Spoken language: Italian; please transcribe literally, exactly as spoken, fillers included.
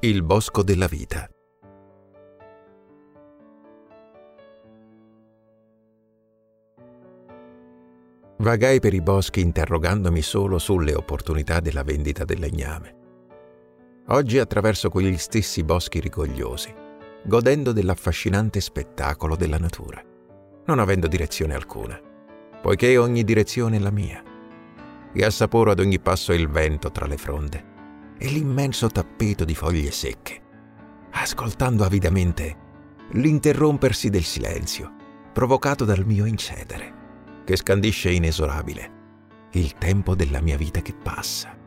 Il bosco della vita. Vagai per i boschi interrogandomi solo sulle opportunità della vendita del legname. Oggi attraverso quegli stessi boschi rigogliosi, godendo dell'affascinante spettacolo della natura, non avendo direzione alcuna, poiché ogni direzione è la mia, e assaporo ad ogni passo il vento tra le fronde e l'immenso tappeto di foglie secche, ascoltando avidamente l'interrompersi del silenzio provocato dal mio incedere, che scandisce inesorabile il tempo della mia vita che passa.